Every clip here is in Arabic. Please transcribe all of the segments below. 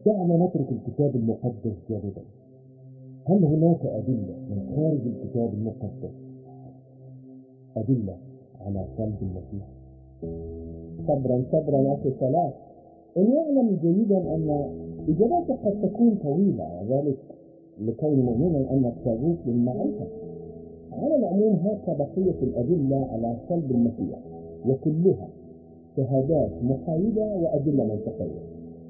دعنا نترك الكتاب المقدس جانبا. هل هناك أدلة من خارج الكتاب المقدس، أدلة على صلب المسيح؟ صبرا أخي صلاح، إن يعلم جيدا أن إجاباتك قد تكون طويلة، ذلك لكون مؤمنا أنك تذوق للمعرفة. على العموم هاك بقية الأدلة على صلب المسيح، وكلها شهادات محايدة وأدلة منطقية.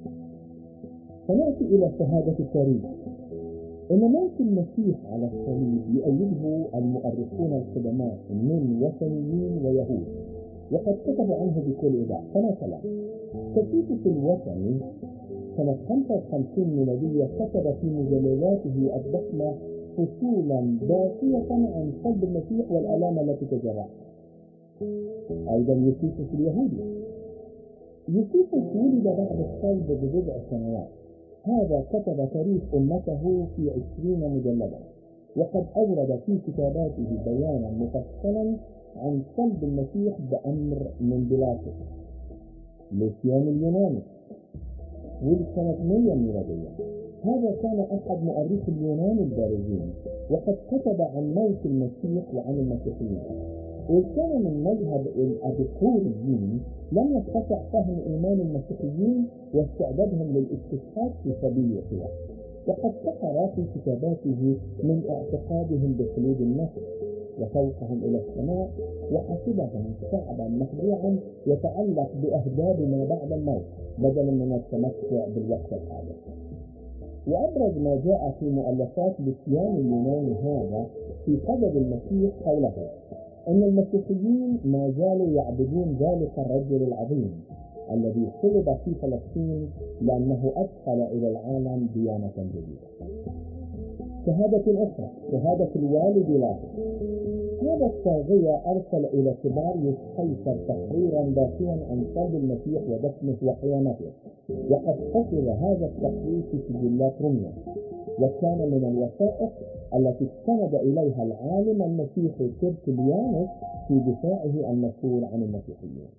فنأتي إلى شهادة التاريخ. إن موت المسيح على الصليب يؤيده المؤرخون القدماء من وثنيين ويهود، وقد كتبوا عنه بكل إيضاح. فمثلا تيتوس الوثني سنة 55 ميلادية كتب في مجلداته الضخمة فصولا باقية عن صلب المسيح والآلام التي تجرعها. أيضا يوسيفوس اليهودي، يوسيفوس ولد بعد الصلب ببضع سنوات. هذا كتب تاريخ أمته في 20 مجلدا، وقد أورد في كتاباته بيانا مفصلا عن صلب المسيح بأمر من بيلاطس. لوسيان اليوناني ولد سنة 100 ميلادية. هذا كان أحد مؤرخي اليونان البارزين، وقد كتب عن موت المسيح وعن المسيحيين. إذ كان من مذهب الأبيقوريين لم يستطع فهم إيمان المسيحيين واستعدادهم للاستشهاد في سبيل يسوع، وقد سخر في كتاباته من اعتقادهم بخلود النفس وفوقهم إلى السماء، وحسبهم شعبا مخدوعا يتعلق بأهداب ما بعد الموت بدلا من التمتع بالوقت الحاضر. وأبرز ما جاء في مؤلفات لوسيان اليوناني هذا في صدد المسيح قوله أن المسيحيين ما زالوا يعبدون ذلك الرجل العظيم الذي صلب في فلسطين لأنه أدخل إلى العالم ديانة جديدة. شهادة أخرى، شهادة الوالد لاطس. هذا الطاغية أرسل إلى تباريوس قيصر تقريرا باقيا عن صلب المسيح ودفنه وقيامته، وقد حفظ هذا التقرير في سجلات روميا، وكان من الوثائق التي استند إليها العالم المسيحي ترتليانوس في دفاعه المشهور عن المسيحيين.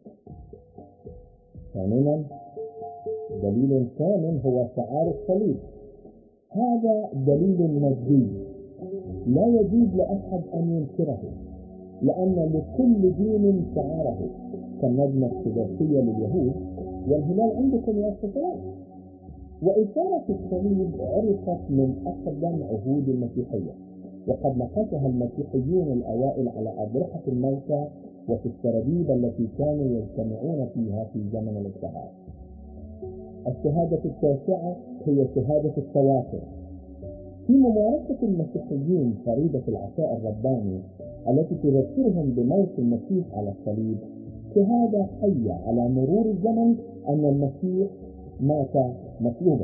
ثامنا، دليل ثامن هو شعار الصليب. هذا دليل مادي لا يجوز لأحد أن ينكره، لأن لكل دين شعاره، كالنجمة السداسية لليهود والهلال عندكم يا أخوة. وإشارة الصليب عرفت من أقدم عهود المسيحية، وقد نقشها المسيحيون الأوائل على أضرحة الموتى وفي السراديب التي كانوا يجتمعون فيها في زمن الاضطهاد. الشهادة التاسعة هي شهادة التواتر. في ممارسة المسيحيين فريضة العشاء الرباني التي تذكرهم بموت المسيح على الصليب، شهادة حية على مرور الزمن أن المسيح مات مصلوبا.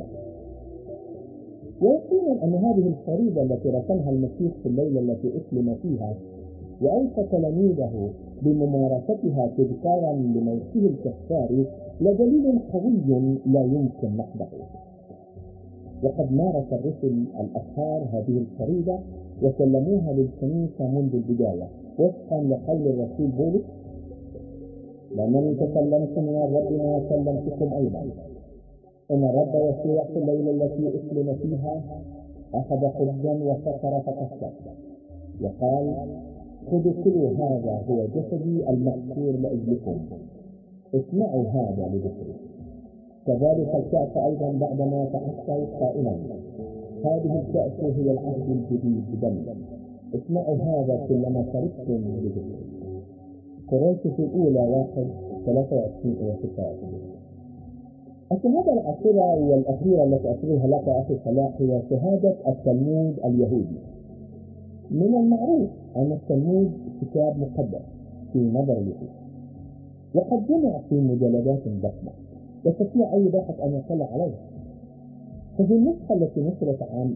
ويقولون أن هذه الفريضة التي رسمها المسيح في الليلة التي أسلم فيها وأوصى تلاميذه بممارستها تذكارا لموته الكفاري لدليل قوي لا يمكن نقضه. وقد مارس الرسل الأطهار هذه الفريضة وسلموها للكنيسة منذ البداية، وفقا لقول الرسول بولس: لأنني تكلمت من الرب ما سلمتكم أيضا، إن الرب يسوع في الليلة التي أسلم فيها أخذ خبزا وسكر فكسر وقال: خذوا كلوا، هذا هو جسدي المكسور لأجلكم، اسمعوا هذا لذكري. كذلك الكأس أيضا بعدما تعشوا قائلا: هذه الكأس هي العهد الجديد بدمي، اسمعوا هذا كلما شربتم بذكري. كورنثوس الأولى 1:23-26. الشهادة العاشرة والأخيرة التي أتريها لك أخي صلاح هي شهادة التلمود اليهودي. من المعروف أن التلمود كتاب مقدس في نظر اليهود، وقد جمع في مجلدات ضخمة يستطيع أي باحث أن يطلع عليها. ففي النسخة التي نشرت عام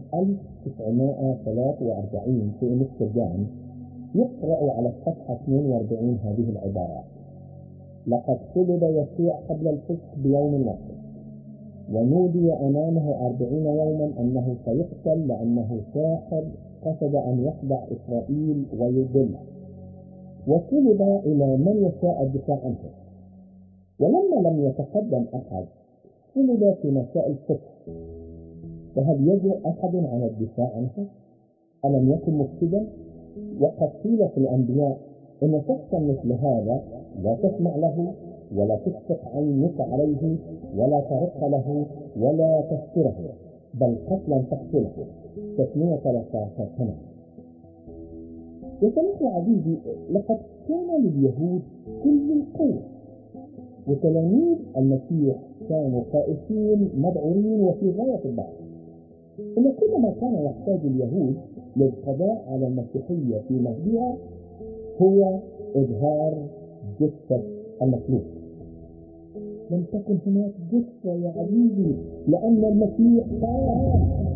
1943 في أمستردام يقرأ على الصفحة 42 هذه العبارات: لقد صلب يسوع قبل الفصح بيوم النصر، ونودي أمامه 40 يوما أنه سيقتل لأنه ساحر قصد أن يخدع إسرائيل ويضله، وصلب إلى من يشاء الدفاع عنه. ولما لم يتقدم أحد صلب في مساء الفصح فهل يجرؤ أحد على الدفاع عنه؟ ألم يكن مفسدا؟ وقد قيل في الأنبياء إن شخصا مثل هذا لا تسمع له ولا تشفق عينك عليه ولا ترق له ولا تستره، بل قتلا تقتله. تثنية 13 سنة. يا صديقي عزيزي، لقد كان لليهود كل القوة، وتلاميذ المسيح كانوا خائفين مذعورين وفي غاية الضعف. إن كل ما كان يحتاج اليهود للقضاء على المسيحية في مهدها هو إظهار جثة المخلوق. لم تكن هناك جثة يا عزيزي، لأن المسيح قام.